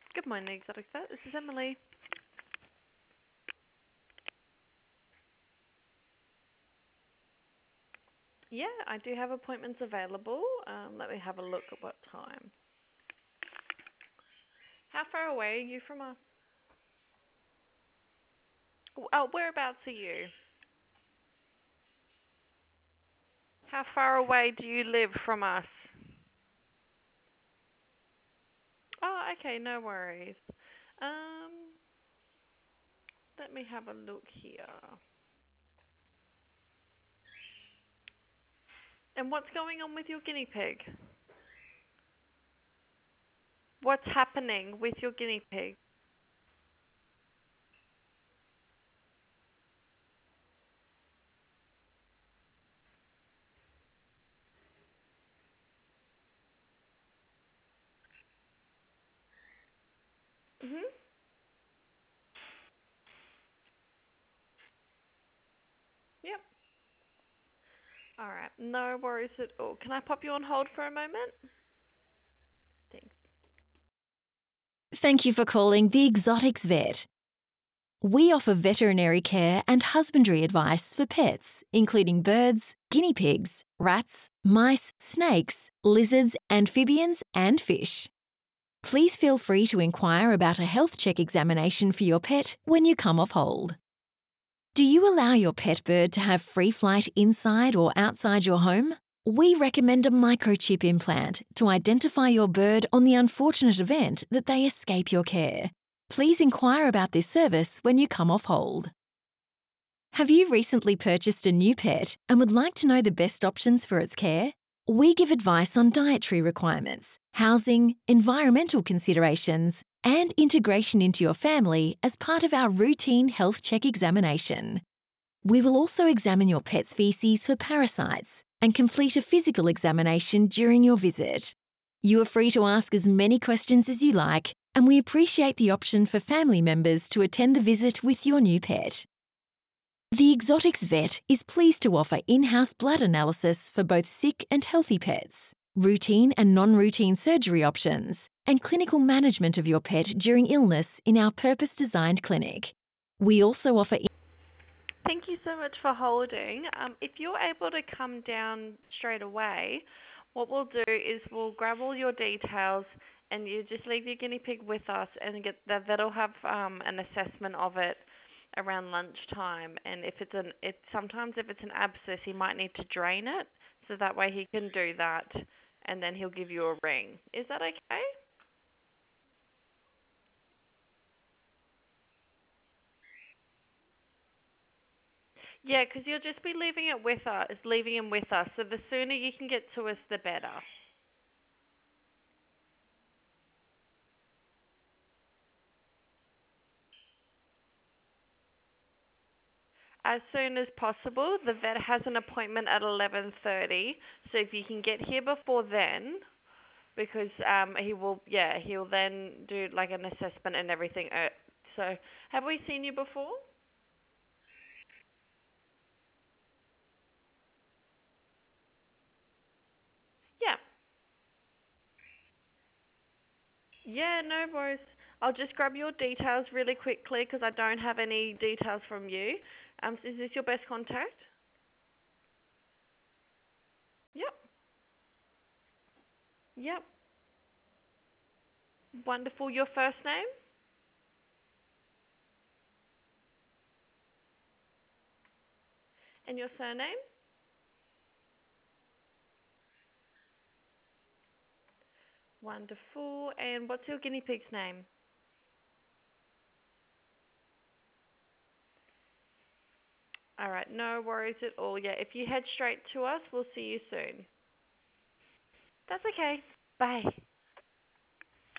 Good morning, Exotic Vet. This is Emily. Yeah, I do have appointments available. Let me have a look at what time. How far away are you from us? Oh, whereabouts are you? How far away do you live from us? Oh, okay, no worries. Um, Let me have a look here. And what's going on with your guinea pig? What's happening with your guinea pig? Mhm. Yep. All right. No worries at all. Can I pop you on hold for a moment? Thanks. Thank you for calling the Exotics Vet. We offer veterinary care and husbandry advice for pets, including birds, guinea pigs, rats, mice, snakes, lizards, amphibians, and fish. Please feel free to inquire about a health check examination for your pet when you come off hold. Do you allow your pet bird to have free flight inside or outside your home? We recommend a microchip implant to identify your bird on the unfortunate event that they escape your care. Please inquire about this service when you come off hold. Have you recently purchased a new pet and would like to know the best options for its care? We give advice on dietary requirements, housing, environmental considerations, and integration into your family as part of our routine health check examination. We will also examine your pet's feces for parasites and complete a physical examination during your visit. You are free to ask as many questions as you like, and we appreciate the option for family members to attend the visit with your new pet. The Exotics Vet is pleased to offer in-house blood analysis for both sick and healthy pets, routine and non-routine surgery options, and clinical management of your pet during illness in our purpose-designed clinic. We also offer Thank you so much for holding. If you're able to come down straight away, what we'll do is we'll grab all your details and you just leave your guinea pig with us and get the vet will have an assessment of it around lunchtime. And sometimes if it's an abscess, he might need to drain it, so that way he can do that, and then he'll give you a ring. Is that okay? Yeah, because you'll just be leaving him with us. So the sooner you can get to us, the better. As soon as possible. The vet has an appointment at 11:30, so if you can get here before then, because he'll then do like an assessment and everything. So, have we seen you before? Yeah. Yeah, no worries. I'll just grab your details really quickly because I don't have any details from you. Is this your best contact? Yep. Yep. Wonderful. Your first name and your surname? Wonderful. And what's your guinea pig's name? All right, no worries at all. Yeah, if you head straight to us, we'll see you soon. That's okay. Bye.